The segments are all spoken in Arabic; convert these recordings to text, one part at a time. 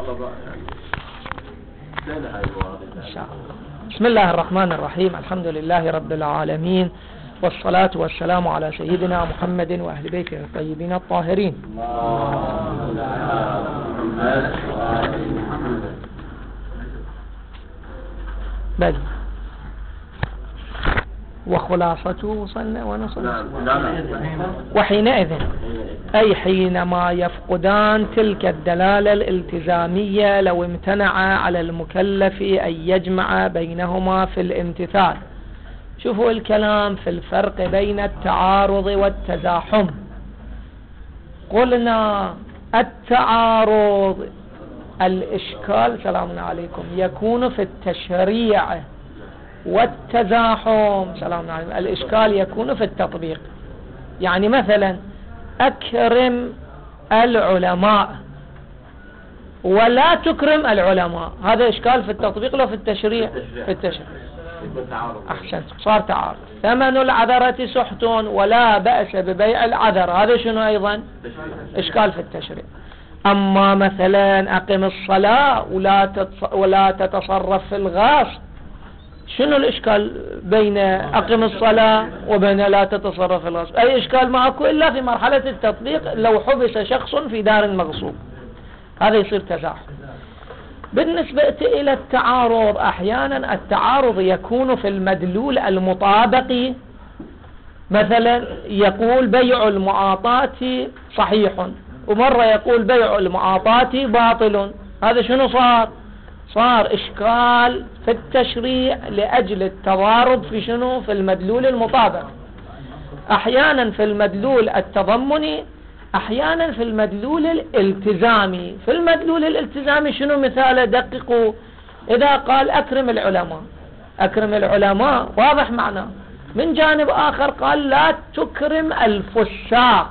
إن شاء الله. بسم الله الرحمن الرحيم. الحمد لله رب العالمين، والصلاة والسلام على سيدنا محمد وأهل بيته الطيبين الطاهرين. بل وخلاصته وصلنا ونصل. وحينئذ أي حينما يفقدان تلك الدلالة الالتزامية لو امتنع على المكلف أن يجمع بينهما في الامتثال. شوفوا الكلام في الفرق بين التعارض والتزاحم. قلنا التعارض الإشكال سلام عليكم يكون في التشريع، والتزاحم سلام عليكم الإشكال يكون في التطبيق. يعني مثلا أكرم العلماء ولا تكرم العلماء، هذا إشكال في التطبيق لو في التشريع؟ في التشريع. أحسنت، صار تعارض. ثمن العذرة سحت ولا بأس ببيع العذر، هذا شنو أيضا؟ إشكال في التشريع. أما مثلا أقم الصلاة ولا تتصرف في الغاصب، شنو الإشكال بين أقم الصلاة وبين لا تتصرف في الغاصب؟ أي إشكال ما أكو إلا في مرحلة التطبيق لو حبس شخص في دار مغصوب، هذا يصير تزاحم. بالنسبة إلى التعارض، أحيانا التعارض يكون في المدلول المطابق. مثلا يقول بيع المعاطاة صحيح، ومرة يقول بيع المعاطاة باطل، هذا شنو صار؟ صار إشكال في التشريع لأجل التضارب في شنو؟ في المدلول المطابق. أحيانا في المدلول التضمني، أحيانا في المدلول الالتزامي. في المدلول الالتزامي شنو مثاله؟ دققوا. إذا قال أكرم العلماء، أكرم العلماء واضح معناه. من جانب آخر قال لا تكرم الفساق،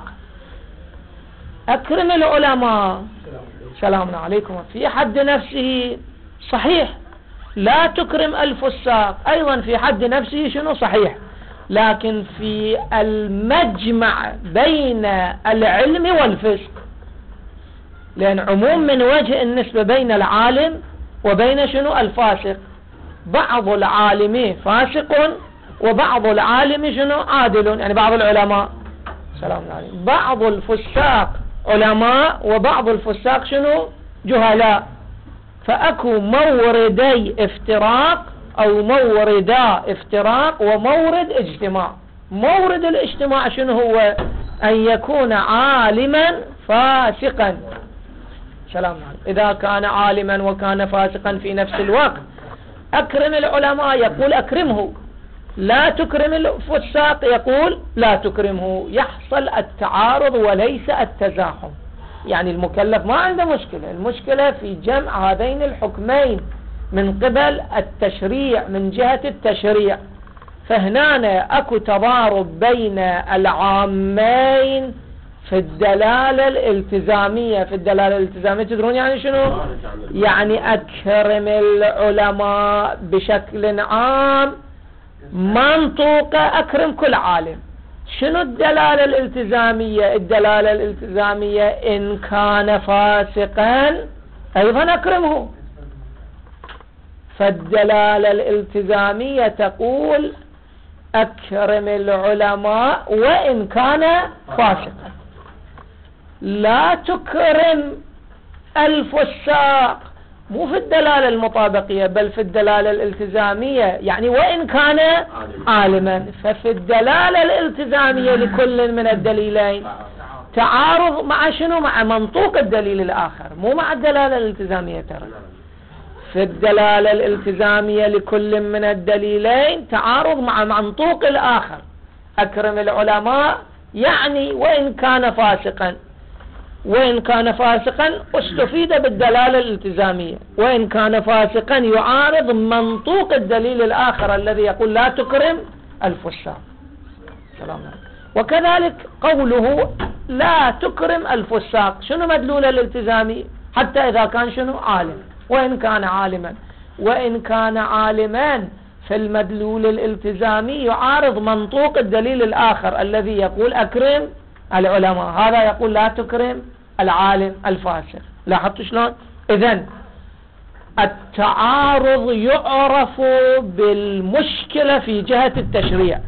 أكرم العلماء سلام عليكم في حد نفسه صحيح، لا تكرم الفساق أيضا في حد نفسه شنو؟ صحيح. لكن في المجمع بين العلم والفسق، لأن عموم من وجه النسبة بين العالم وبين شنو؟ الفاسق. بعض العالم فاسق وبعض العالم شنو؟ عادل، يعني بعض العلماء سلام عليكم. بعض الفساق علماء وبعض الفساق شنو؟ جهلاء. فأكو موردي افتراق أو موردا افتراق ومورد اجتماع. مورد الاجتماع شنو هو؟ أن يكون عالما فاسقا سلام عليكم. إذا كان عالما وكان فاسقا في نفس الوقت، أكرم العلماء يقول أكرمه، لا تكرم الفساق يقول لا تكرمه. يحصل التعارض وليس التزاحم. يعني المكلف ما عنده مشكلة، المشكلة في جمع هذين الحكمين من قبل التشريع، من جهة التشريع. فهنا أكو تضارب بين العامين في الدلالة الالتزامية. في الدلالة الالتزامية تدرون يعني شنو؟ يعني أكرم العلماء بشكل عام، منطوق أكرم كل عالم. شنو الدلالة الالتزامية؟ الدلالة الالتزامية إن كان فاسقا أيضا أكرمه. فالدلالة الالتزامية تقول أكرم العلماء وإن كان فاسقا، لا تكرم الفساق. مو في الدلالة المطابقية بل في الدلالة الالتزامية، يعني وإن كان عالما. ففي الدلالة الالتزامية لكل من الدليلين تعارض مع شنو؟ مع منطوق الدليل الآخر، مو مع الدلالة الالتزامية. ترى في الدلالة الالتزامية لكل من الدليلين تعارض مع منطوق الآخر. أكرم العلماء يعني وإن كان فاسقا، وإن كان فاسقا استفيد بالدلالة الالتزامية، وإن كان فاسقا يعارض منطوق الدليل الآخر الذي يقول لا تكرم الفساق سلام عليكم. وكذلك قوله لا تكرم الفساق، شنو مدلول الالتزامي؟ حتى إذا كان شنو؟ عالم، وإن كان عالما. وإن كان عالما في المدلول الالتزامي يعارض منطوق الدليل الآخر الذي يقول أكرم العلماء، هذا يقول لا تكرم العالم الفاسق. لاحظتوا شلون؟ إذن التعارض يعرف بالمشكلة في جهة التشريع،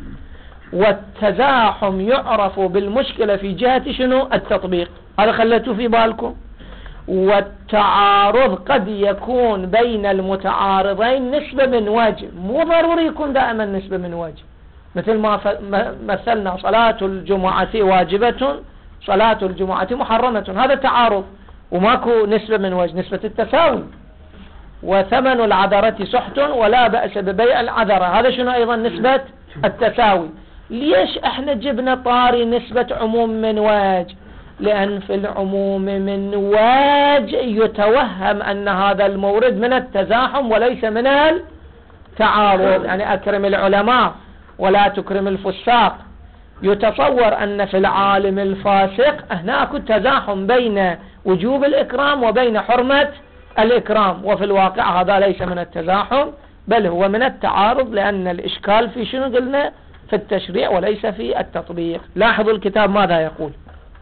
والتزاحم يعرف بالمشكلة في جهة شنو؟ التطبيق. هذا خليتوا في بالكم. والتعارض قد يكون بين المتعارضين نسبة من وجه، مو ضروري يكون دائما نسبة من وجه. مثل ما مثلنا صلاة الجمعة واجبة، صلاة الجمعة محرمة، هذا تعارض وماكو نسبة من وجه، نسبة التساوي. وثمن العذرة سحت ولا بأس ببيع العذرة، هذا شنو أيضا؟ نسبة التساوي. ليش احنا جبنا طاري نسبة عموم من وجه؟ لأن في العموم من وجه يتوهم أن هذا المورد من التزاحم وليس من التعارض. يعني أكرم العلماء ولا تكرم الفساق، يتصور أن في العالم الفاسق هناك تزاحم بين وجوب الإكرام وبين حرمة الإكرام، وفي الواقع هذا ليس من التزاحم بل هو من التعارض، لأن الإشكال في شنو قلنا؟ في التشريع وليس في التطبيق. لاحظوا الكتاب ماذا يقول: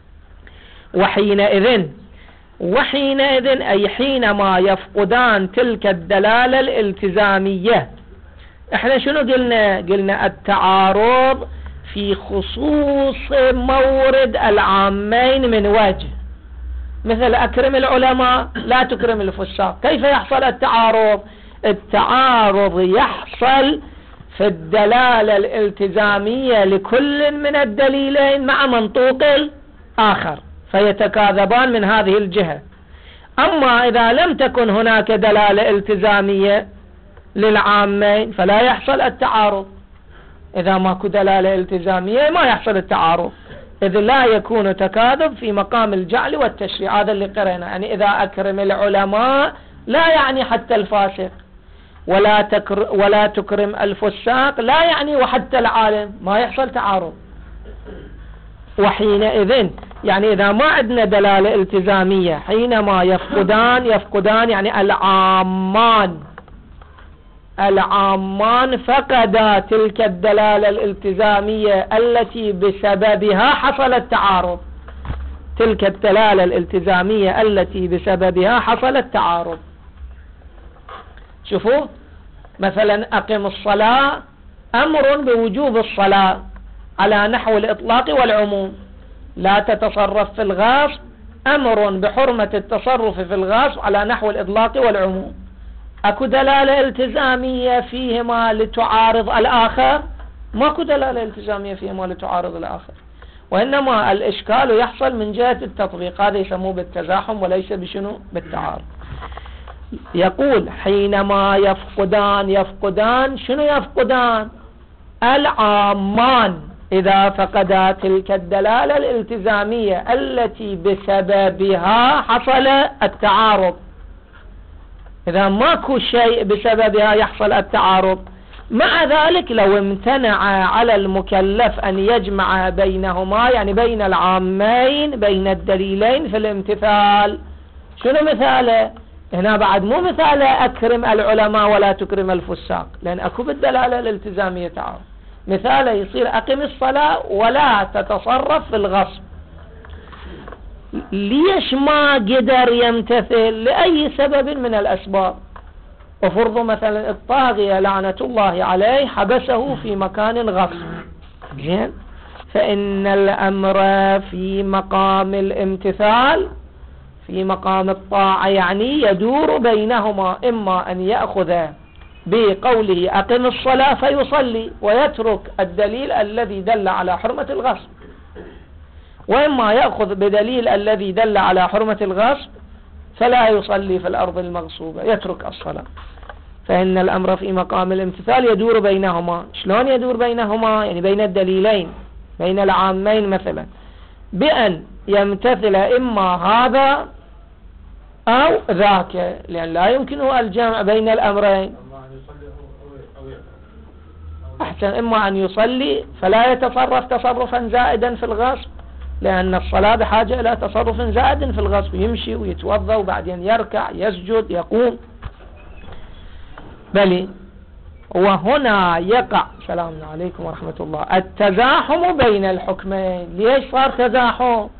وحينئذ أي حينما يفقدان تلك الدلالة الالتزامية. احنا شنو قلنا التعارض في خصوص مورد العامين من وجه، مثل أكرم العلماء لا تكرم الفساق. كيف يحصل التعارض؟ التعارض يحصل في الدلالة الالتزامية لكل من الدليلين مع منطوق الآخر، فيتكاذبان من هذه الجهة. أما إذا لم تكن هناك دلالة التزامية للعامين فلا يحصل التعارض. إذا ماكو دلالة التزامية ما يحصل التعارض، إذ لا يكون تكاذب في مقام الجعل والتشريع. هذا اللي قرأنا. يعني إذا أكرم العلماء لا يعني حتى الفاسق، ولا تكرم الفساق لا يعني وحتى العالم، ما يحصل تعارض. وحينئذ يعني إذا ما عندنا دلالة التزامية، حينما يفقدان يعني العامان فقدا تلك الدلالة الالتزامية التي بسببها حصل التعارض. تلك الدلالة الالتزامية التي بسببها حصل التعارض. شوفوا مثلا أقم الصلاة أمر بوجوب الصلاة على نحو الإطلاق والعموم. لا تتصرف في الغاصب أمر بحرمة التصرف في الغاصب على نحو الإطلاق والعموم. أكو دلالة التزامية فيهما لتعارض الآخر؟ ماكو دلالة التزامية فيهما لتعارض الآخر، وإنما الإشكال يحصل من جهة التطبيق. هذا يسموه بالتزاحم وليس بشنو؟ بالتعارض. يقول حينما يفقدان شنو يفقدان؟ العامان إذا فقدا تلك الدلالة الالتزامية التي بسببها حصل التعارض. إذا ماكو شيء بسببها يحصل التعارض. مع ذلك لو امتنع على المكلف أن يجمع بينهما، يعني بين العامين بين الدليلين في الامتثال، شنو مثاله؟ هنا بعد مو مثاله أكرم العلماء ولا تكرم الفساق، لأن أكو بالدلالة الالتزامية تعارض. مثاله يصير أقم الصلاة ولا تتصرف في الغصب. ليش ما قدر يمتثل؟ لأي سبب من الأسباب. وفرض مثلا الطاغية لعنة الله عليه حبسه في مكان غصب، زين، فإن الأمر في مقام الامتثال، في مقام الطاعة، يعني يدور بينهما. إما أن يأخذ بقوله أقم الصلاة فيصلي ويترك الدليل الذي دل على حرمة الغصب، وإما يأخذ بدليل الذي دل على حرمة الغصب فلا يصلي في الأرض المغصوبة، يترك الصلاة. فإن الأمر في مقام الامتثال يدور بينهما. شلون يدور بينهما؟ يعني بين الدليلين، بين العامين مثلا، بأن يمتثل إما هذا أو ذاك، لأن لا يمكنه الجمع بين الأمرين. أحسن، إما أن يصلي فلا يتصرف تصرفا زائدا في الغصب، لأن الصلاة بحاجة إلى تصرف زائد في الغصب، يمشي ويتوضأ وبعدين يركع يسجد يقوم. بل وهنا يقع، السلام عليكم ورحمة الله، التزاحم بين الحكمين. ليش صار تزاحم؟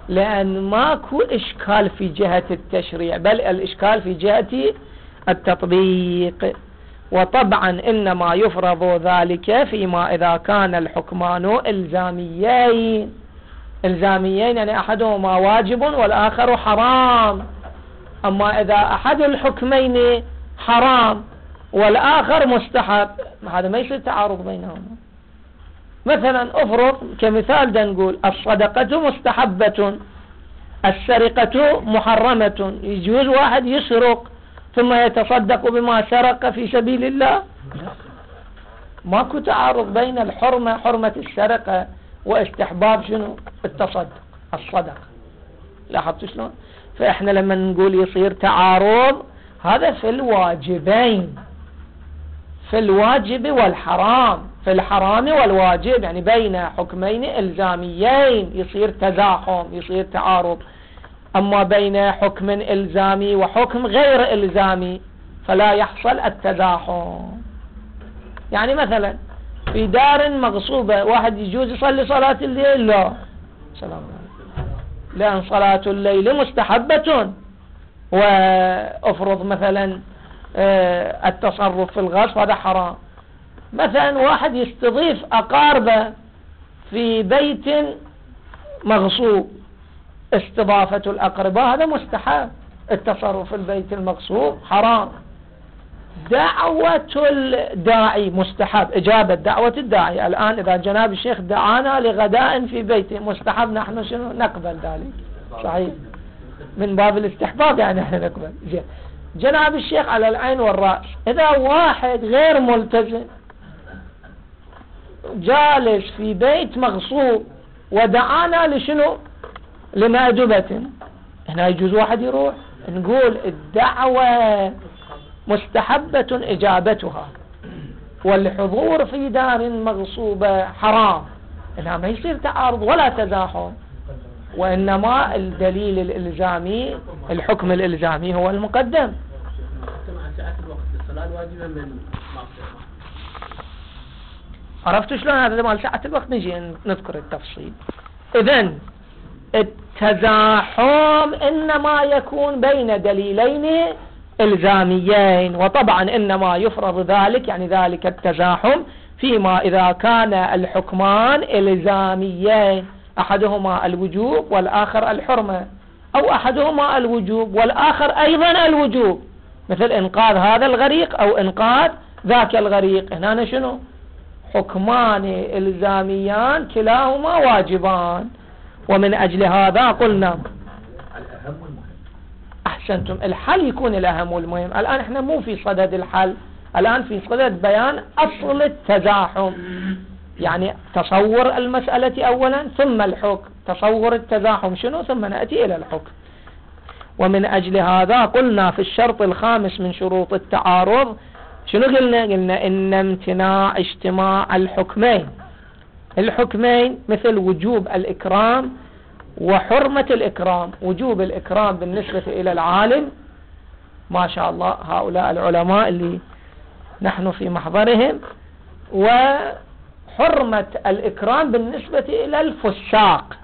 لأن ماكو إشكال في جهة التشريع، بل الإشكال في جهة التطبيق. وطبعا إنما يفرض ذلك فيما إذا كان الحكمان إلزاميين. إلزاميين يعني أحدهما واجب والآخر حرام. أما إذا أحد الحكمين حرام والآخر مستحب، هذا ما يصير تعارض بينهما. مثلا افرض كمثال نقول الصدقة مستحبة، السرقة محرمة. يجوز واحد يسرق ثم يتصدق بما سرق في سبيل الله؟ ماكو تعارض بين الحرمة، حرمة السرقة، واستحباب شنو؟ الصدقة. لاحظت شلون؟ فإحنا لما نقول يصير تعارض هذا في الواجبين، في الواجب والحرام، في الحرام والواجب، يعني بين حكمين إلزاميين يصير تزاحم، يصير تعارض. أما بين حكم إلزامي وحكم غير إلزامي فلا يحصل التزاحم. يعني مثلا في دار مغصوبة واحد يجوز يصلي صلاة الليل؟ لا، سلام عليكم، لأن صلاة الليل مستحبة. وأفرض مثلا التصرف في الغصب هذا حرام. مثلا واحد يستضيف أقاربه في بيت مغصوب، استضافة الأقرباء هذا مستحب، التصرف في البيت المغصوب حرام. دعوة الداعي مستحب، إجابة دعوة الداعي. الآن إذا جناب الشيخ دعانا لغداء في بيته مستحب، نحن شنو نقبل ذلك؟ صحيح، من باب الاستحباب يعني نحن نقبل. جناب الشيخ على العين والرأس. إذا واحد غير ملتزم جالس في بيت مغصوب ودعانا لشنو؟ لمأدبة، هنا يجوز واحد يروح؟ نقول الدعوة مستحبة إجابتها، والحضور في دار مغصوبة حرام. هنا ما يصير تعارض ولا تزاحم، وإنما الدليل الإلزامي، الحكم الإلزامي هو المقدم. عرفتوا شلون هذا مال ساعة الوقت؟ نجي نذكر التفصيل. إذن التزاحم إنما يكون بين دليلين إلزاميين، وطبعا إنما يفرض ذلك، يعني ذلك التزاحم فيما إذا كان الحكمان إلزاميين، أحدهما الوجوب والآخر الحرمة، أو أحدهما الوجوب والآخر أيضا الوجوب، مثل إنقاذ هذا الغريق أو إنقاذ ذاك الغريق. هنا شنو؟ حكمان إلزاميان كلاهما واجبان. ومن أجل هذا قلنا أحسنتم، الحل يكون الأهم والمهم. الآن احنا مو في صدد الحل، الآن في صدد بيان أصل التزاحم، يعني تصور المسألة أولا ثم الحكم، تصور التزاحم شنو ثم نأتي إلى الحكم. ومن أجل هذا قلنا في الشرط الخامس من شروط التعارض شنو قلنا؟ قلنا إن امتناع اجتماع الحكمين مثل وجوب الإكرام وحرمة الإكرام. وجوب الإكرام بالنسبة إلى العالم، ما شاء الله هؤلاء العلماء اللي نحن في محضرهم، وحرمة الإكرام بالنسبة إلى الفساق.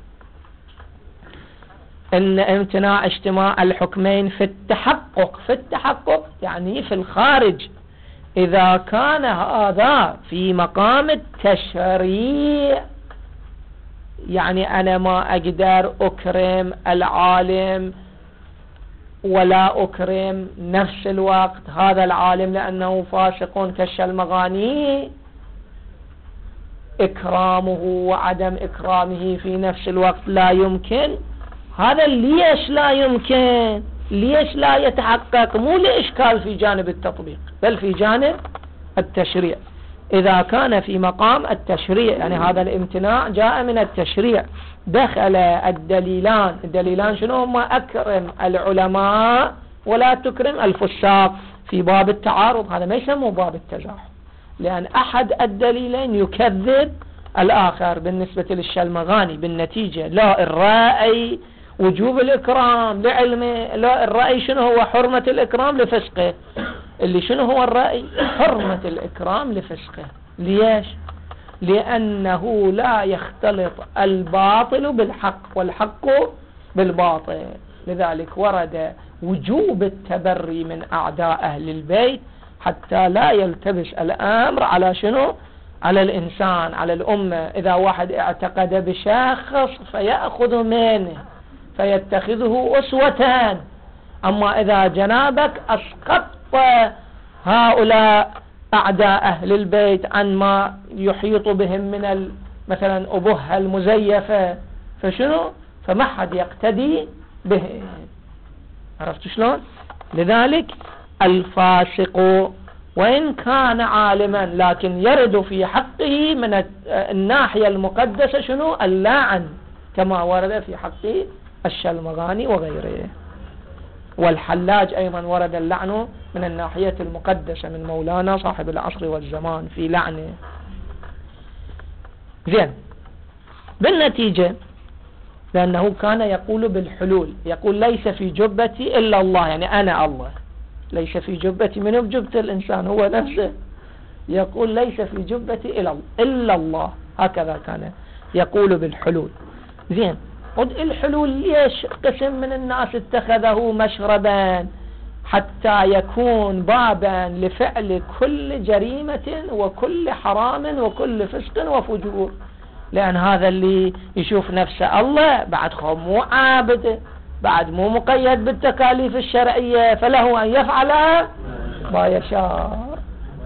إن امتناع اجتماع الحكمين في التحقق يعني في الخارج، إذا كان هذا في مقام التشريع، يعني أنا ما أقدر أكرم العالم ولا أكرم نفس الوقت هذا العالم لأنه فاسق كالشلمغاني، إكرامه وعدم إكرامه في نفس الوقت لا يمكن. هذا ليش لا يمكن؟ ليش لا يتحقق؟ مو لإشكال في جانب التطبيق بل في جانب التشريع. إذا كان في مقام التشريع يعني هذا الامتناع جاء من التشريع، دخل الدليلان شنو هما؟ أكرم العلماء ولا تكرم الفساق في باب التعارض. هذا ما يسمى باب التزاحم، لأن أحد الدليلين يكذب الآخر. بالنسبة للشلمغاني بالنتيجة لا الرأي وجوب الإكرام لعلمه، لا الرأي شنو هو؟ حرمة الإكرام لفسقه. اللي شنو هو الرأي؟ حرمة الإكرام لفسقه. ليش؟ لأنه لا يختلط الباطل بالحق، والحق بالباطل. لذلك ورد وجوب التبري من أعداء أهل البيت حتى لا يلتبس الأمر على شنو؟ على الإنسان، على الأمة. إذا واحد اعتقد بشخص فيأخذ منه فيتخذه أسوة، أما إذا جنابك أسقطت هؤلاء أعداء أهل البيت عن ما يحيط بهم من مثلا أبوها المزيفة فشنو؟ فما حد يقتدي به. عرفت شلون؟ لذلك الفاسق وإن كان عالما لكن يرد في حقه من الناحية المقدسة شنو؟ اللعن، كما ورد في حق الشلمغاني وغيره. والحلاج أيضا ورد اللعن من الناحية المقدسة من مولانا صاحب العصر والزمان في لعنه. زين، بالنتيجة لأنه كان يقول بالحلول، يقول ليس في جبتي إلا الله، يعني أنا الله، ليس في جبتي، من بجبة الإنسان هو نفسه، يقول ليس في جبتي إلا الله، هكذا كان يقول بالحلول. زين، الحلول ليش قسم من الناس اتخذه مشربا؟ حتى يكون بابا لفعل كل جريمة وكل حرام وكل فسق وفجور. لأن هذا اللي يشوف نفسه الله بعد مو عابد، بعد مو مقيد بالتكاليف الشرعية، فله أن يفعل ما يشاء.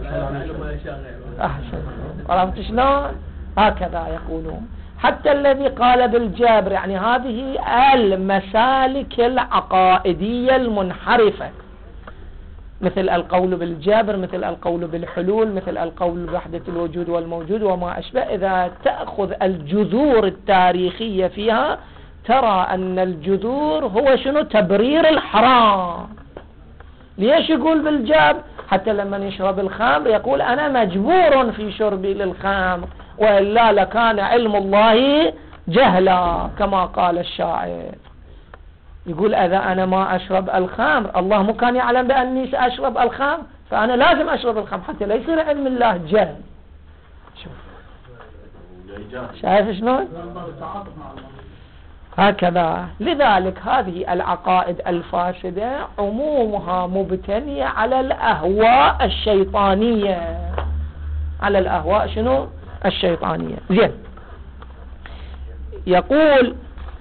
أحسن، عرفت شلون؟ هكذا يقولون. حتى الذي قال بالجبر، يعني هذه المسالك العقائدية المنحرفة، مثل القول بالجبر، مثل القول بالحلول، مثل القول بوحدة الوجود والموجود وما أشبه، إذا تأخذ الجذور التاريخية فيها ترى أن الجذور هو شنو؟ تبرير الحرام. ليش يقول بالجبر؟ حتى لما يشرب الخمر يقول أنا مجبور في شربي للخمر، وإلا لكان علم الله جهلا، كما قال الشاعر. يقول إذا أنا ما أشرب الخمر، الله مو كان يعلم بأني سأشرب الخمر، فأنا لازم أشرب الخمر حتى لا يصير علم الله جهل. شوف شايف شلون؟ هكذا. لذلك هذه العقائد الفاسدة عمومها مبتنية على الأهواء الشيطانية، على الأهواء شنو؟ الشيطانية. زين، يقول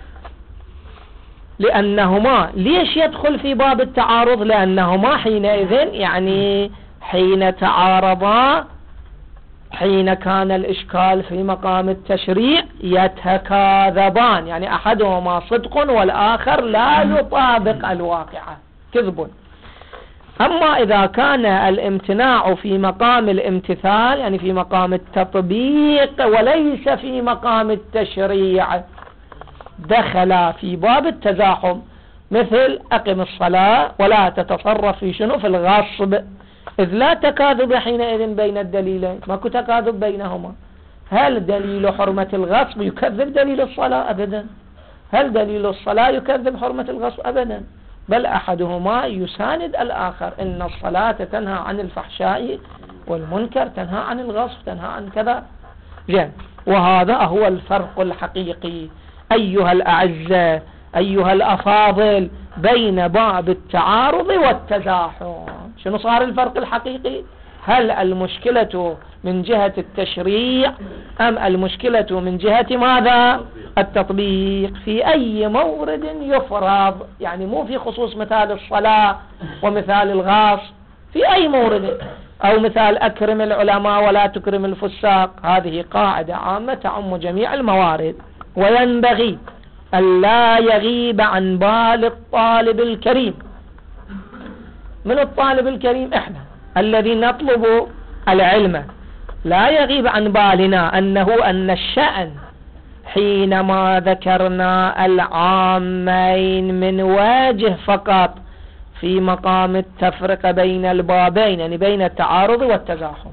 لأنهما، ليش يدخل في باب التعارض؟ لأنهما حينئذ، يعني حين تعارضا، حين كان الإشكال في مقام التشريع، يتكاذبان، يعني أحدهما صدق والآخر لا يطابق الواقع، كذب. أما إذا كان الامتناع في مقام الامتثال، يعني في مقام التطبيق وليس في مقام التشريع، دخل في باب التزاحم، مثل أقم الصلاة ولا تتصرف في شنو؟ في الغصب، إذ لا تكاذب حينئذ بين الدليلين، ماكو تكاذب بينهما. هل دليل حرمة الغصب يكذب دليل الصلاة؟ أبدا. هل دليل الصلاة يكذب حرمة الغصب؟ أبدا. بل أحدهما يساند الآخر. إن الصلاة تنهى عن الفحشاء والمنكر، تنهى عن الغصب، تنهى عن كذا. جن. وهذا هو الفرق الحقيقي أيها الأعزة، أيها الأفاضل، بين باب التعارض والتزاحم. شنو صار الفرق الحقيقي؟ هل المشكلة من جهة التشريع أم المشكلة من جهة ماذا؟ التطبيق. في أي مورد يفرض، يعني مو في خصوص مثال الصلاة ومثال الغاص، في أي مورد، أو مثال أكرم العلماء ولا تكرم الفساق، هذه قاعدة عامة تعم جميع الموارد. وينبغي أن لا يغيب عن بال الطالب الكريم. من الطالب الكريم إحنا الذي نطلب العلم، لا يغيب عن بالنا أن الشأن حينما ذكرنا العامين من وجه فقط في مقام التفرقة بين البابين، يعني بين التعارض والتزاحم.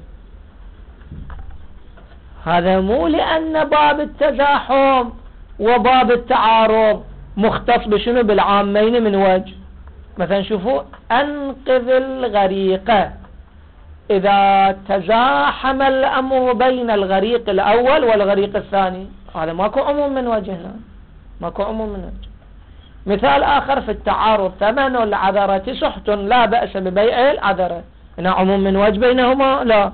هذا مو لأن باب التزاحم وباب التعارض مختص بشنو؟ بالعامين من وجه. مثلا شوفوا، أنقذ الغريق، إذا تزاحم الأمر بين الغريق الأول والغريق الثاني، هذا ماكو عموم من وجه هنا، ماكو عموم من وجه. مثال آخر في التعارض: ثمن العذرة سحت لا بأس ببيع العذرة. هنا عموم من وجه بينهما؟ لا،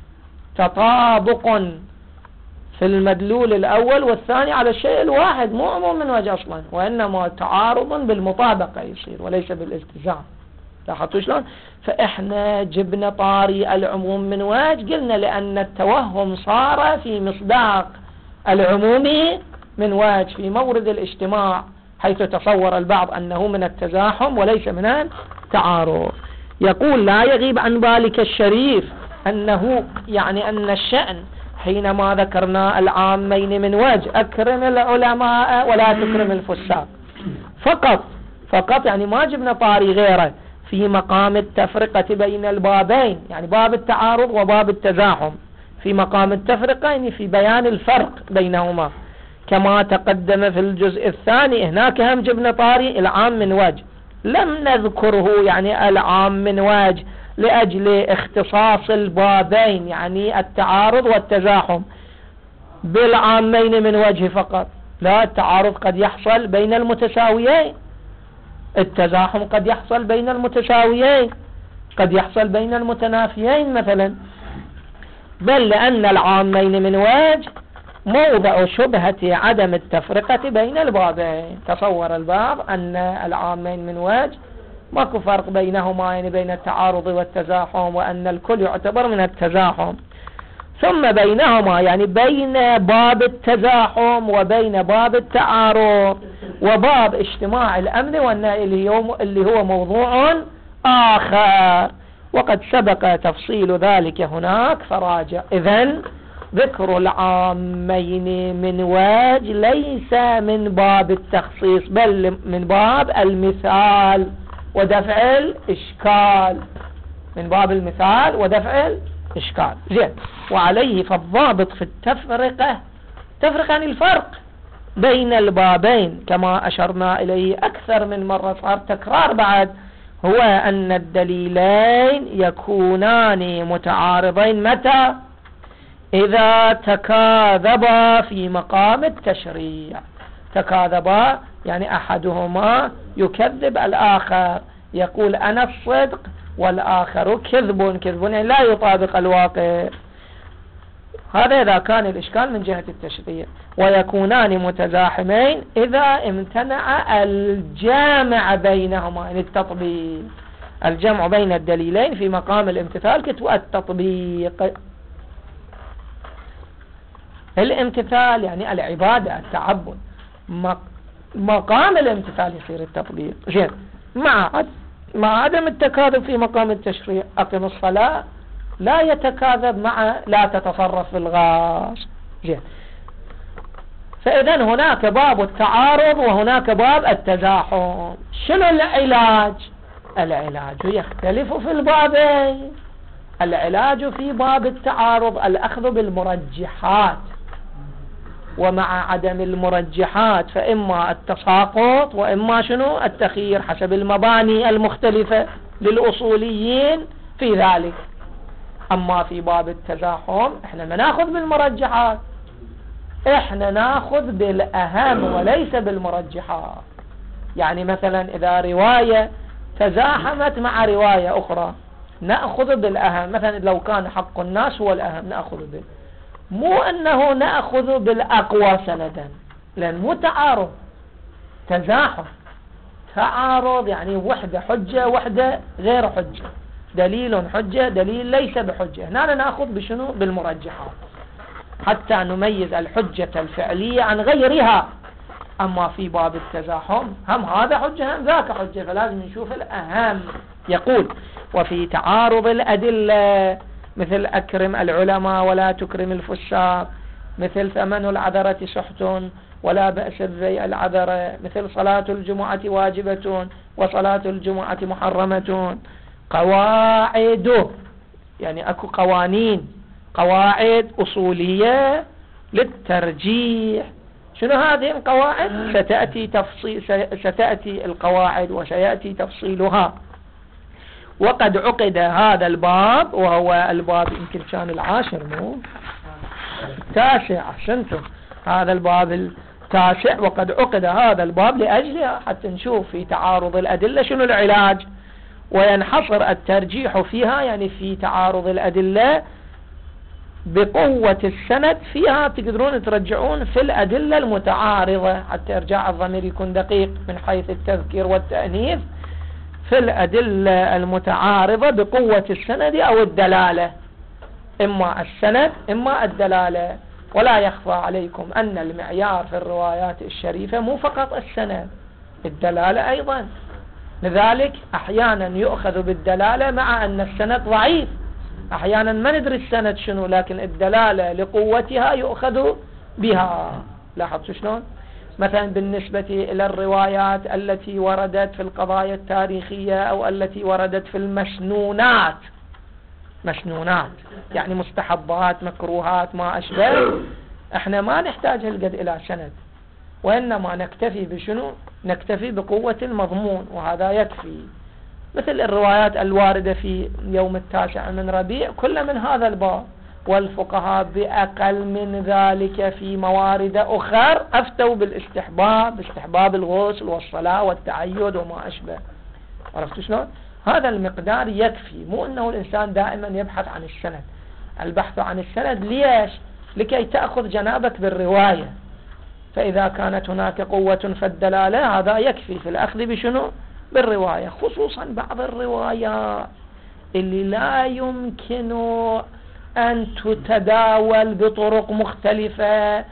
تطابق في المدلول الأول والثاني على الشيء الواحد، مو عموم من وجه أصلا، وإنما تعارض بالمطابقة يصير وليس بالالتزام. لاحظتوا شلون؟ فإحنا جبنا طاري العموم من وجه، قلنا لأن التوهم صار في مصداق العموم من وجه في مورد الاجتماع، حيث تصور البعض أنه من التزاحم وليس من التعارض. يقول: لا يغيب عن بالك الشريف أنه يعني أن الشأن حينما ذكرنا العامين من وجه: أكرم العلماء ولا تكرم الفساق، فقط يعني ما جبنا طاري غيره، في مقام التفرقة بين البابين، يعني باب التعارض وباب التزاحم، في مقام التفرقة يعني في بيان الفرق بينهما، كما تقدم في الجزء الثاني. هناك هم جبنا طاري العام من وجه، لم نذكره يعني العام من وجه لأجل اختصاص البابين، يعني التعارض والتزاحم بالعامين من وجه فقط. لا، التعارض قد يحصل بين المتساويين، التزاحم قد يحصل بين المتساويين، قد يحصل بين المتنافيين مثلا. بل لأن العامين من وجه موضع شبهة عدم التفرقة بين البابين. تصور البعض أن العامين من وجه ماكو فرق بينهما، يعني بين التعارض والتزاحم، وأن الكل يعتبر من التزاحم. ثم بينهما يعني بين باب التزاحم وبين باب التعارض وباب اجتماع الأمن والنهي اللي هو موضوع آخر، وقد سبق تفصيل ذلك هناك فراجع. إذن ذكر العامين من وجه ليس من باب التخصيص، بل من باب المثال ودفع الإشكال، من باب المثال ودفع الإشكال. زين. وعليه فالضابط في التفرقة عن الفرق بين البابين، كما أشرنا إليه أكثر من مرة، صار تكرار بعد، هو أن الدليلين يكونان متعارضين متى؟ إذا تكاذبا في مقام التشريع. تكاذبا يعني أحدهما يكذب الآخر، يقول أنا الصدق والآخر كذب يعني لا يطابق الواقع. هذا إذا كان الإشكال من جهة التشريع. ويكونان متزاحمين إذا امتنع الجامع بينهما، يعني التطبيق، الجمع بين الدليلين في مقام الامتثال كتوى التطبيق. الامتثال يعني العبادة التعبد، مقام الامتثال يصير التطبيق. زين. مع عدم التكاذب في مقام التشريع. أقم الصلاة لا يتكاذب مع لا تتصرف في الغاص. زين. فإذن هناك باب التعارض وهناك باب التزاحم. شنو العلاج؟ العلاج يختلف في البابين. العلاج في باب التعارض الأخذ بالمرجحات، ومع عدم المرجحات فإما التساقط وإما شنو؟ التخيير، حسب المباني المختلفة للأصوليين في ذلك. أما في باب التزاحم احنا ما ناخذ بالمرجحات، احنا ناخذ بالأهم وليس بالمرجحات. يعني مثلا إذا رواية تزاحمت مع رواية أخرى نأخذ بالأهم، مثلا لو كان حق الناس هو الأهم نأخذ به، مو أنه نأخذ بالأقوى سندا، لأن مو تعارض، تزاحم. تعارض يعني وحدة حجة وحدة غير حجة، دليل حجة دليل ليس بحجة. هنا نأخذ بشنو؟ بالمرجحات، حتى نميز الحجة الفعلية عن غيرها. أما في باب التزاحم هم هذا حجة هم ذاك حجة، فلازم نشوف الأهم. يقول: وفي تعارض الأدلة مثل أكرم العلماء ولا تكرم الفساق، مثل ثمن العذرة سحت ولا بأس ببيع العذرة، مثل صلاة الجمعة واجبة وصلاة الجمعة محرمة. قواعد يعني أكو قوانين، قواعد أصولية للترجيح. شنو هذه القواعد؟ ستأتي القواعد وسيأتي تفصيلها. وقد عقد هذا الباب، وهو الباب يمكن كان 10 مو 9، أحسنتم، هذا الباب التاسع. وقد عقد هذا الباب لأجلها، حتى نشوف في تعارض الأدلة شنو العلاج، وينحصر الترجيح فيها يعني في تعارض الأدلة بقوة السند فيها. تقدرون ترجعون في الأدلة المتعارضة حتى إرجاع الضمير يكون دقيق من حيث التذكير والتأنيث، في الأدلة المتعارضة بقوة السند أو الدلالة، إما السند إما الدلالة. ولا يخفى عليكم أن المعيار في الروايات الشريفة مو فقط السند، الدلالة أيضا. لذلك أحيانا يؤخذ بالدلالة مع أن السند ضعيف، أحيانا ما ندري السند شنو، لكن الدلالة لقوتها يؤخذ بها. لاحظتوا شلون؟ مثلا بالنسبة إلى الروايات التي وردت في القضايا التاريخية أو التي وردت في المسنونات، مسنونات يعني مستحبات مكروهات ما أشبه، احنا ما نحتاج هالقد إلى سند، وإنما نكتفي بشنو؟ نكتفي بقوة المضمون، وهذا يكفي. مثل الروايات الواردة في يوم 9 من ربيع كل من هذا الباب، والفقهاء بأقل من ذلك في موارد أخر أفتوا بالاستحباب، باستحباب الغسل والصلاة والتعيد وما أشبه. عرفتوا شلون؟ هذا المقدار يكفي، مو أنه الإنسان دائما يبحث عن السند. البحث عن السند ليش؟ لكي تأخذ جنابك بالرواية، فإذا كانت هناك قوة فالدلالة هذا يكفي في الأخذ بشنو؟ بالرواية. خصوصا بعض الروايات اللي لا يمكن أن تتداول بطرق مختلفة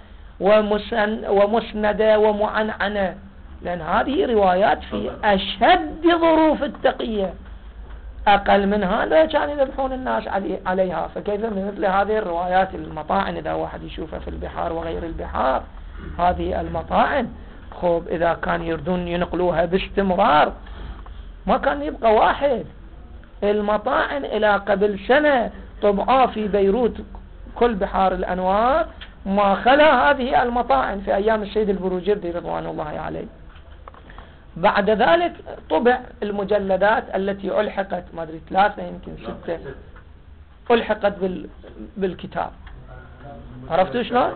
ومسندة ومعنعنة، لأن هذه روايات في أشد ظروف التقية، أقل من هذا كان يذبحون الناس عليها. فكيف من مثل هذه الروايات المطاعن إذا واحد يشوفها في البحار وغير البحار، هذه المطاعن خب إذا كان يردون ينقلوها باستمرار ما كان يبقى واحد. المطاعن إلى قبل سنة طبعا في بيروت كل بحار الأنوار ما خلا هذه المطاعن في أيام السيد البروجردي رضوان الله عليه. بعد ذلك طبع المجلدات التي ألحقت ما أدري 3 يمكن 6 ألحقت بالكتاب. عرفتوا شلون؟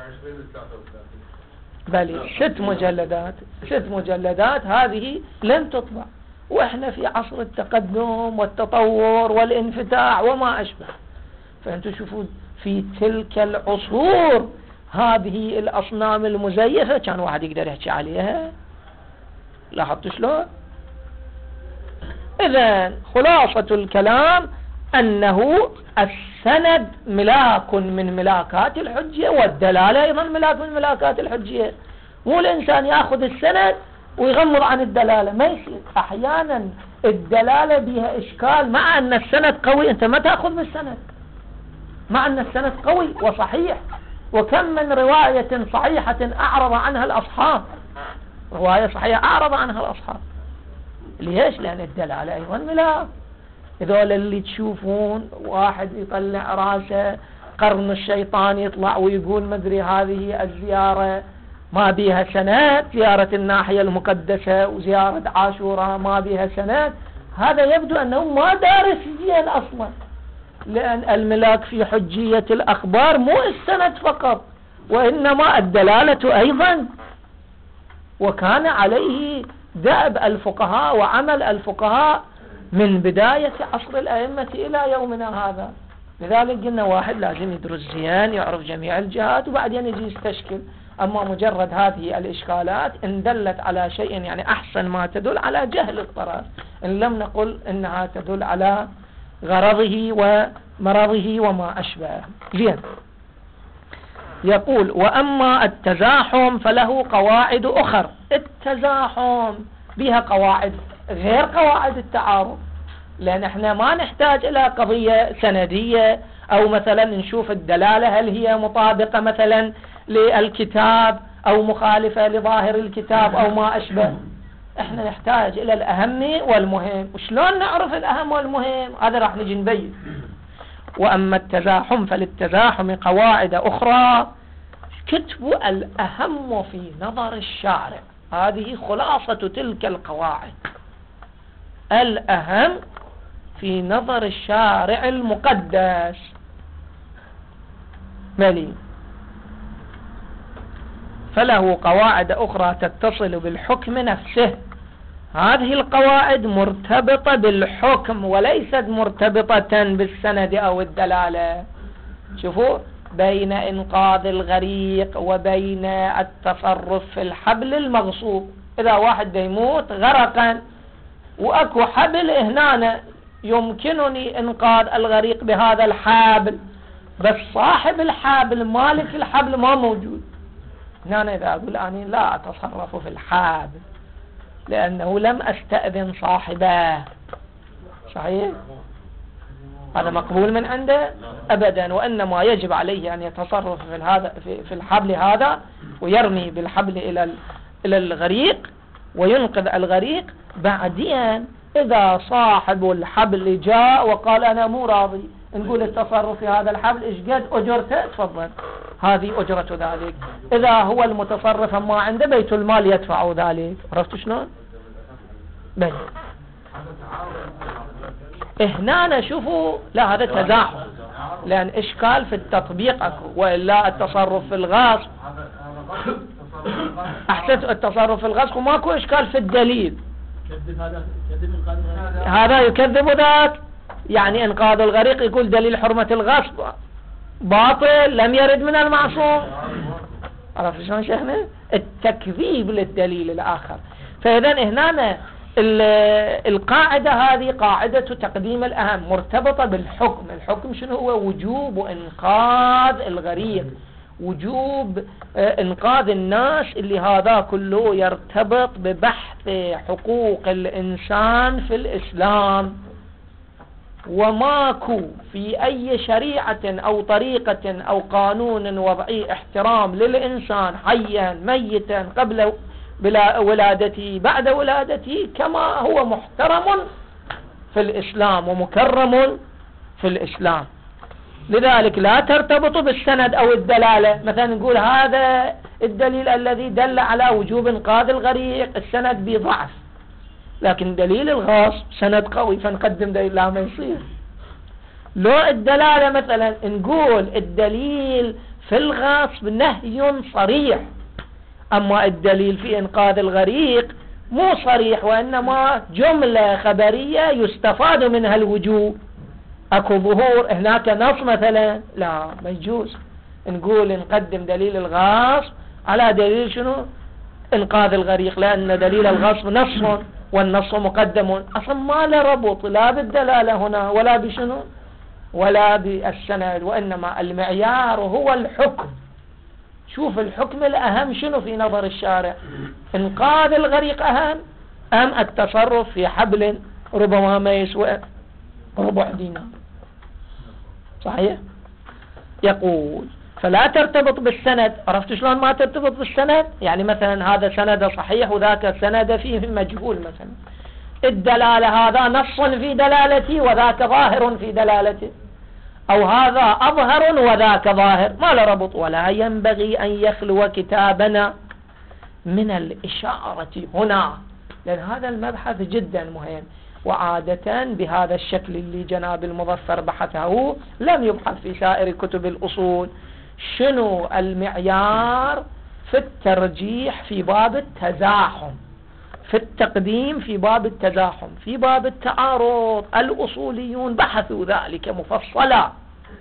بل 6 مجلدات هذه لن تطبع، وإحنا في عصر التقدم والتطور والانفتاح وما أشبه. فأنتوا شوفوا في تلك العصور هذه الأصنام المزيفة كان واحد يقدر يحكي عليها. لاحظتوا شلون؟ إذن خلاصة الكلام أنه السند ملاك من ملاكات الحجية، والدلالة أيضا ملاك من ملاكات الحجية. مو الإنسان يأخذ السند ويغمض عن الدلالة، ما يصير. أحيانا الدلالة بها إشكال مع أن السند قوي، أنت ما تأخذ بالسند مع أن السند قوي وصحيح. وكم من رواية صحيحة أعرض عنها الأصحاب، رواية صحيحة أعرض عنها الأصحاب. ليش؟ لأن الدلالة أيضا ملاك. هذول اللي تشوفون واحد يطلع راسه قرن الشيطان يطلع ويقول مدري هذه الزيارة ما بيها سند، زيارة الناحية المقدسة وزيارة عاشوراء ما بيها سند، هذا يبدو أنه ما دارس زين أصلا. لأن الملاك في حجية الأخبار مو السند فقط، وإنما الدلالة أيضا. وكان عليه دأب الفقهاء وعمل الفقهاء من بداية عصر الأئمة إلى يومنا هذا. لذلك قلنا واحد لازم يدرس زين، يعرف جميع الجهات، وبعدين يجي يستشكل. أما مجرد هذه الإشكالات إن دلت على شيء يعني أحسن ما تدل على جهل الطرف، إن لم نقل إنها تدل على غرضه ومرضه وما أشبه. زين. يقول وأما التزاحم فله قواعد أخر. التزاحم بها قواعد غير قواعد التعارض، لأن احنا ما نحتاج إلى قضية سندية أو مثلا نشوف الدلالة هل هي مطابقة مثلا للكتاب أو مخالفة لظاهر الكتاب أو ما أشبه. احنا نحتاج إلى الأهم والمهم. وشلون نعرف الأهم والمهم؟ هذا راح نجي نبين. وأما التزاحم فللتزاحم قواعد أخرى كتب الأهم في نظر الشارع. هذه خلاصة تلك القواعد. الأهم في نظر الشارع المقدس ملي. فله قواعد أخرى تتصل بالحكم نفسه. هذه القواعد مرتبطة بالحكم وليست مرتبطة بالسند أو الدلالة. شوفوا، بين إنقاذ الغريق وبين التصرف في الحبل المغصوب. إذا واحد يموت غرقا وأكو حبل هنا يمكنني إنقاذ الغريق بهذا الحبل، بس صاحب الحبل مالك الحبل ما موجود، هنا إذا أقول أنا لا أتصرف في الحبل لأنه لم أستأذن صاحبه. صحيح؟ هذا مقبول من عنده؟ أبدا. وإنما يجب عليه أن يتصرف في الحبل هذا ويرمي بالحبل إلى الغريق وينقذ الغريق. بعدين إذا صاحب الحبل جاء وقال أنا مو راضي، نقول التصرف في هذا الحبل إيش قد أجرته؟ تفضل، هذه أجرة ذلك. إذا هو المتصرف ما عنده بيت المال يدفع ذلك. عرفت شلون؟ بين هنا شوفوا، لا هذا تزاحم، لأن إشكال في التطبيق أكو، وإلا التصرف في الغاصب أحسن. التصرف في الغاصب وماكو إشكال في الدليل، هذا يكذب ذاك. يعني إنقاذ الغريق يقول دليل حرمة الغصب باطل، لم يرد من المعصوم. عرفت شلون شيخنا؟ التكذيب للدليل الآخر. فإذا هنا القاعدة هذه قاعدة تقديم الأهم مرتبطة بالحكم. الحكم شنو هو؟ وجوب إنقاذ الغريق، وجوب إنقاذ الناس، اللي هذا كله يرتبط ببحث حقوق الإنسان في الإسلام. وماكو في أي شريعة أو طريقة أو قانون وضعي احترام للإنسان حيا ميتا قبل ولادته بعد ولادته كما هو محترم في الإسلام ومكرم في الإسلام. لذلك لا ترتبط بالسند أو الدلالة. مثلا نقول هذا الدليل الذي دل على وجوب إنقاذ الغريق السند بضعف، لكن دليل الغاص سند قوي فنقدم دليل. لا، ما يصير. لو الدلالة مثلا نقول الدليل في الغصب نهي صريح، أما الدليل في إنقاذ الغريق مو صريح، وإنما جملة خبرية يستفاد منها الوجوب. أكو ظهور هناك نص مثلا، لا ما يجوز نقول نقدم دليل الغصب على دليل شنو؟ إنقاذ الغريق، لأن دليل الغصب نص والنص مقدم. أصلا ما له ربط لا بالدلالة هنا ولا بشنو ولا بالسند، وإنما المعيار هو الحكم. شوف الحكم الأهم شنو في نظر الشارع؟ إنقاذ الغريق أهم أم التصرف في حبل ربما ما يسوى ربع دينار؟ صحيح؟ يقول فلا ترتبط بالسند. عرفت شلون ما ترتبط بالسند؟ يعني مثلا هذا سند صحيح وذاك سند فيه مجهول مثلا. الدلالة هذا نص في دلالتي وذاك ظاهر في دلالته، أو هذا أظهر وذاك ظاهر، ما له ربط. ولا ينبغي أن يخلو كتابنا من الإشارة هنا، لأن هذا المبحث جدا مهم. وعادة بهذا الشكل اللي جناب المظفر بحثه لم يبحث في سائر كتب الأصول. شنو المعيار في الترجيح في باب التزاحم، في التقديم في باب التزاحم، في باب التعارض الأصوليون بحثوا ذلك مفصلا.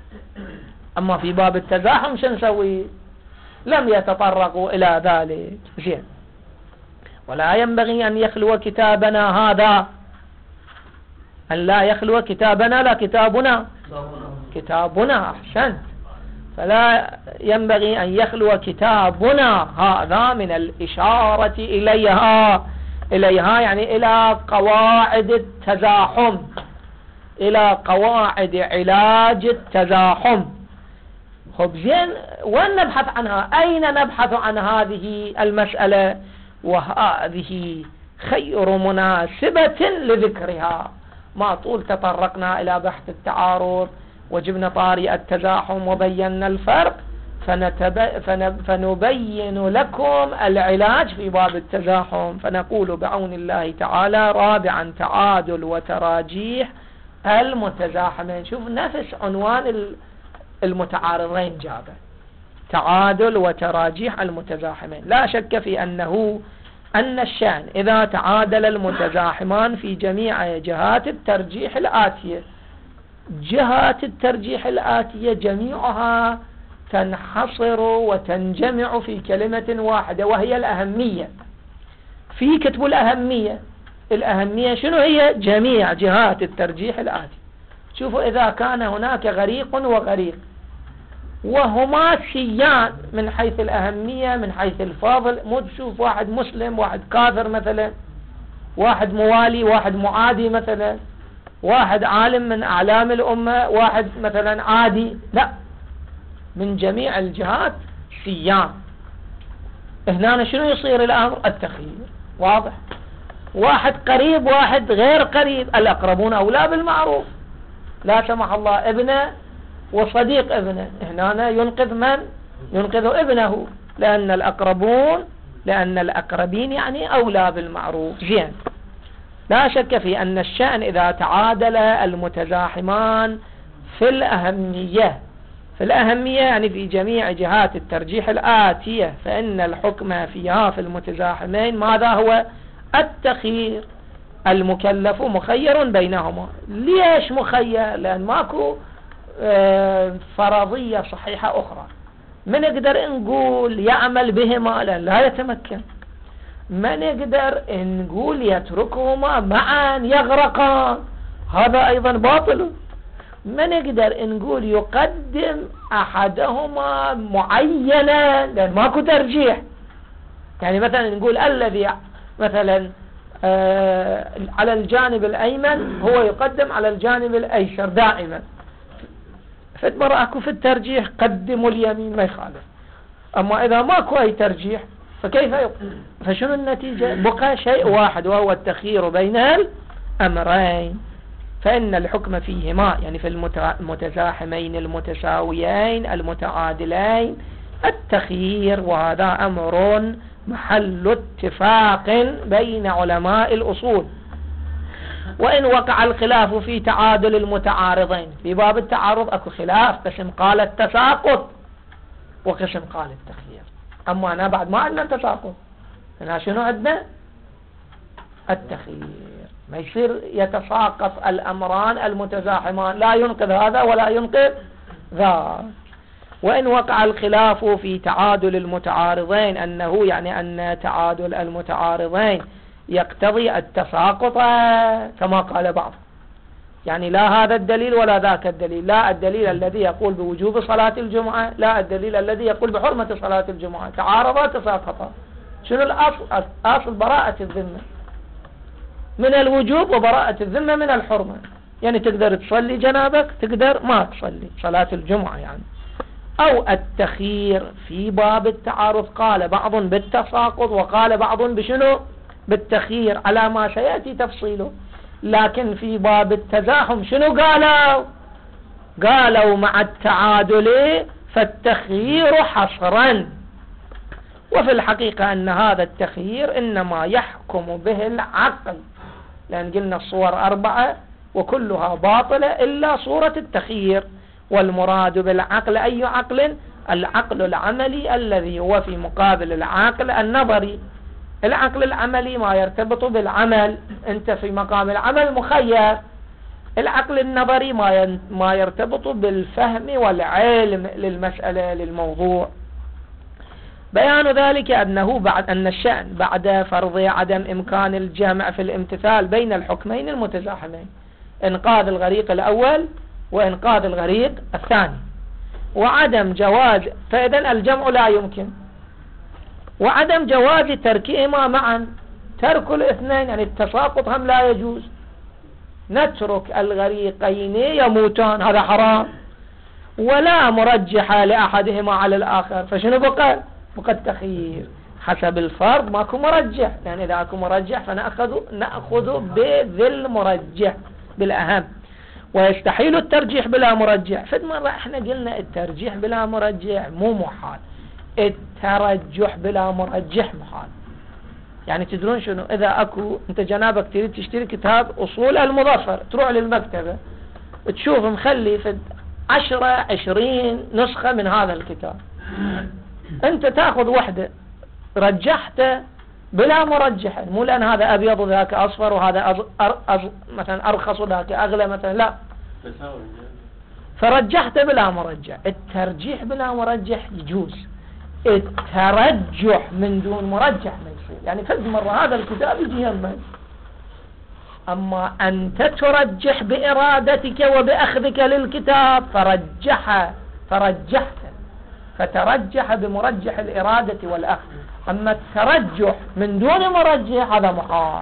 أما في باب التزاحم شو نسوي؟ لم يتطرقوا إلى ذلك. زين. ولا ينبغي أن يخلو كتابنا هذا، أن لا يخلو كتابنا، لا كتابنا، كتابنا أحسنت. فلا ينبغي أن يخلو كتابنا هذا من الإشارة إليها يعني إلى قواعد التزاحم، إلى قواعد علاج التزاحم. خب زين، وين نبحث عنها؟ أين نبحث عن هذه المسألة؟ وهذه خير مناسبة لذكرها. ما طول تطرقنا إلى بحث التعارض وجبنا طارئ التزاحم وبينا الفرق، فنبين لكم العلاج في باب التزاحم. فنقول بعون الله تعالى: رابعا تعادل وتراجيح المتزاحمين. شوف نفس عنوان المتعارضين جابه، تعادل وتراجيح المتزاحمين. لا شك في أن الشأن إذا تعادل المتزاحمان في جميع جهات الترجيح الآتية، جهات الترجيح الآتية جميعها تنحصر وتنجمع في كلمة واحدة وهي الأهمية. في كتب الأهمية شنو هي؟ جميع جهات الترجيح الآتية. شوفوا إذا كان هناك غريق وغريق وهما سيان من حيث الأهمية من حيث الفاضل، مو تشوف واحد مسلم واحد كافر مثلا، واحد موالي واحد معادي مثلا، واحد عالم من أعلام الأمة واحد مثلا عادي، لا، من جميع الجهات سيان. هنا شنو يصير الأمر؟ التخيير. واضح؟ واحد قريب واحد غير قريب، الأقربون أولى بالمعروف. لا سمح الله ابنه وصديق ابنه، هنا ينقذ من؟ ينقذ ابنه، لأن الأقربين يعني أولى بالمعروف. زين. لا شك في أن الشأن إذا تعادل المتزاحمان في الأهمية يعني في جميع جهات الترجيح الآتية، فإن الحكم فيها في المتزاحمين ماذا هو؟ التخيير. المكلف مخير بينهما. ليش مخير؟ لأن ماكو فرضية صحيحة أخرى. ما نقدر نقول يعمل بهما لأن لا يتمكن، ما نقدر نقول يتركهما معا يغرقان، هذا أيضا باطل. ما نقدر نقول يقدم أحدهما معينا لأن ماكو ترجيح. يعني مثلا نقول الذي مثلا على الجانب الأيمن هو يقدم على الجانب الأيسر دائما، فمرة أكو في الترجيح قدموا اليمين ما يخالف. أما إذا ماكو أي ترجيح فكيف فشنو النتيجة؟ بقى شيء واحد وهو التخيير بين الأمرين. فإن الحكم فيهما يعني في المتزاحمين المتساويين المتعادلين التخيير، وهذا أمر محل اتفاق بين علماء الأصول. وإن وقع الخلاف في تعادل المتعارضين، في باب التعارض أكو خلاف، قسم قال التساقط وقسم قال التخيير. أما أنا بعد ما عندنا تساقط، هنا شنو عندنا؟ التخيير. ما يصير يتساقط الأمران المتزاحمان، لا ينقذ هذا ولا ينقذ ذاك. وإن وقع الخلاف في تعادل المتعارضين، أنه يعني أن تعادل المتعارضين يقتضي التساقط كما قال بعض، يعني لا هذا الدليل ولا ذاك الدليل، لا الدليل الذي يقول بوجوب صلاة الجمعة لا الدليل الذي يقول بحرمة صلاة الجمعة، تعارضا تساقطا. شنو الأصل؟ أصل براءة الذمة من الوجوب وبراءة الذمة من الحرمة. يعني تقدر تصلي جنابك، تقدر ما تصلي صلاة الجمعة يعني. أو التخيير في باب التعارض، قال بعض بالتساقط وقال بعض بشنو؟ بالتخيير، على ما سيأتي تفصيله. لكن في باب التزاحم شنو قالوا مع التعادل فالتخيير حصرا. وفي الحقيقة أن هذا التخيير إنما يحكم به العقل، لأن قلنا الصور 4 وكلها باطلة إلا صورة التخيير. والمراد بالعقل أي عقل؟ العقل العملي الذي هو في مقابل العقل النظري. العقل العملي ما يرتبط بالعمل، أنت في مقام العمل مخير. العقل النظري ما يرتبط بالفهم والعلم للمسألة للموضوع. بيان ذلك أن الشأن بعد فرض عدم إمكان الجمع في الامتثال بين الحكمين المتزاحمين، إنقاذ الغريق الأول وإنقاذ الغريق الثاني، وعدم جواز، فإذا الجمع لا يمكن، وعدم جواز تركهما معا، ترك الاثنين يعني التساقط هم لا يجوز. نترك الغريقين يموتان هذا حرام، ولا مرجح لأحدهما على الآخر، فشنو بقى التخيير حسب الفرض، ماكو مرجح، يعني إذا اكو مرجح فنأخذ بذي المرجح بالأهم، ويستحيل الترجيح بلا مرجح. فد مرة احنا قلنا الترجيح بلا مرجح مو محال، الترجح بلا مرجح محال. يعني تدرون شنو؟ إذا أكو أنت جنابك تريد تشتري كتاب أصول المظفر، تروح للمكتبة تشوف مخلي في 10-20 نسخة من هذا الكتاب، أنت تأخذ وحدة رجحت بلا مرجح، مو لأن هذا أبيض وذاك أصفر وهذا مثلا أرخص وذاك أغلى مثلا، لا، فرجحت بلا مرجح. الترجيح بلا مرجح يجوز، الترجح من دون مرجح ما يصير. يعني فد مرة هذا الكتاب يجي يمن، أما أنت ترجح بإرادتك وبأخذك للكتاب فرجحت فترجح بمرجح الإرادة والأخذ. أما الترجح من دون مرجح هذا محال.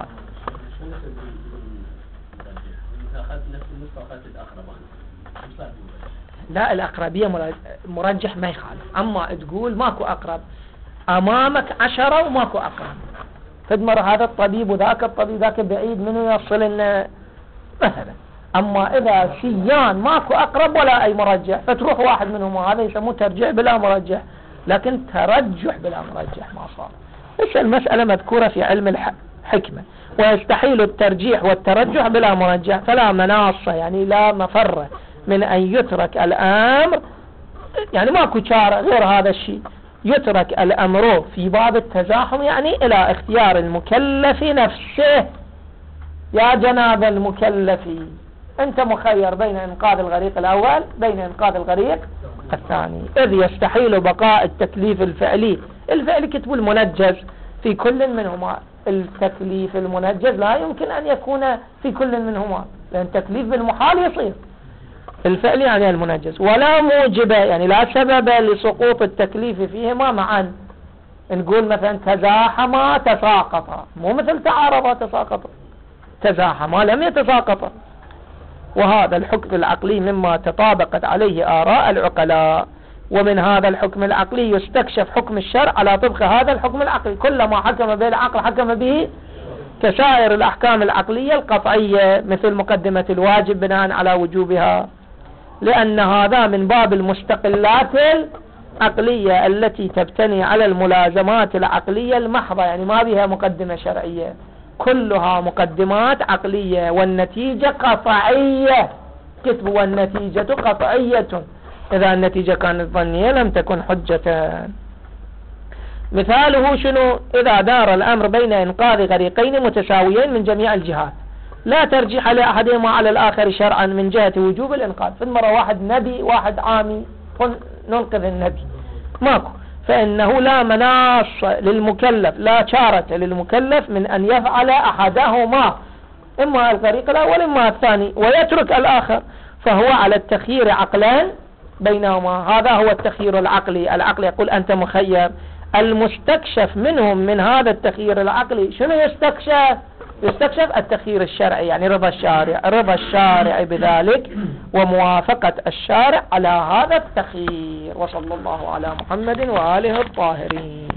لا، الأقربية مرجح ما يخالف. أما تقول ماكو أقرب، أمامك 10 وماكو أقرب، فدمر هذا الطبيب وذاك الطبيب ذاك بعيد منه يصل لنا مثلا. أما إذا شيان ماكو أقرب ولا أي مرجح فتروح واحد منهم، هذا يسموه ترجيح بلا مرجح. لكن ترجح بلا مرجح ما صار. إيش المسألة مذكورة في علم الحكمة، ويستحيل الترجيح والترجح بلا مرجح، فلا مناص يعني لا مفر من أن يترك الأمر، يعني ماكو شارع غير هذا الشيء، يترك الأمر في باب التزاحم يعني إلى اختيار المكلف نفسه. يا جناب المكلف، أنت مخير بين إنقاذ الغريق الأول بين إنقاذ الغريق الثاني، إذ يستحيل بقاء التكليف الفعلي كتب المنجز في كل منهما. التكليف المنجز لا يمكن أن يكون في كل منهما، لأن تكليف بالمحال يصير الفعل يعني المنجز، ولا موجب يعني لا سبب لسقوط التكليف فيهما معا. نقول مثلا تزاحما تساقطا، مو مثل تعارضا تساقطا، تزاحما لم يتساقطا. وهذا الحكم العقلي مما تطابقت عليه آراء العقلاء، ومن هذا الحكم العقلي يستكشف حكم الشرع على طبق هذا الحكم العقلي. كلما حكم به العقل حكم به كسائر الأحكام العقلية القطعية، مثل مقدمة الواجب بناء على وجوبها، لأن هذا من باب المستقلات العقلية التي تبتني على الملازمات العقلية المحضة، يعني ما بها مقدمة شرعية، كلها مقدمات عقلية، والنتيجة قطعية. كتب والنتيجة قطعية، إذا النتيجة كانت ظنية لم تكن حجة. مثاله شنو؟ إذا دار الأمر بين إنقاذ غريقين متساويين من جميع الجهات، لا ترجيح لأحدهما على الآخر شرعا من جهة وجوب الإنقاذ. في المرة واحد نبي واحد عامي، ننقذ النبي ماكو، فإنه لا مناص للمكلف، لا شارة للمكلف من أن يفعل أحدهما، إما الغريق الأول إما الثاني، ويترك الآخر، فهو على التخيير عقلان بينهما. هذا هو التخيير العقلي. العقل يقول أنت مخير. المستكشف منهم من هذا التخيير العقلي شنو يستكشف؟ يستكشف التخيير الشرعي، يعني رضا الشارع بذلك وموافقة الشارع على هذا التخيير. وصلى الله على محمد وآله الطاهرين.